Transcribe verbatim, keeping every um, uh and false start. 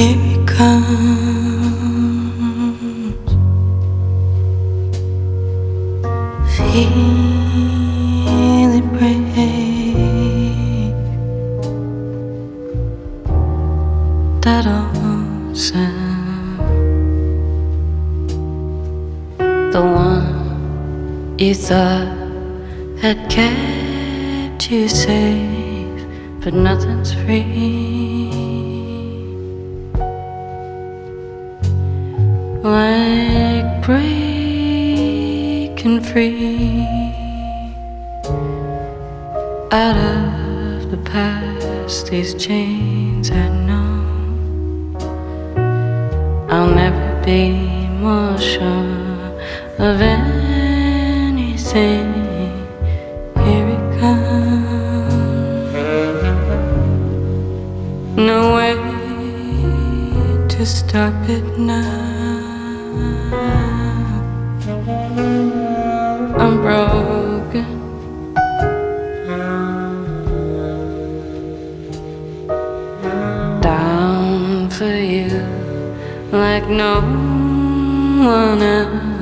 Here it comes. Feel it break. That old sound. The one you thought had kept you safe, but nothing's free. Like breaking free out of the past, these chains I know. I'll never be more sure of anything. Here it comes. No way to stop it now. I'm broken. Down for you like no one else.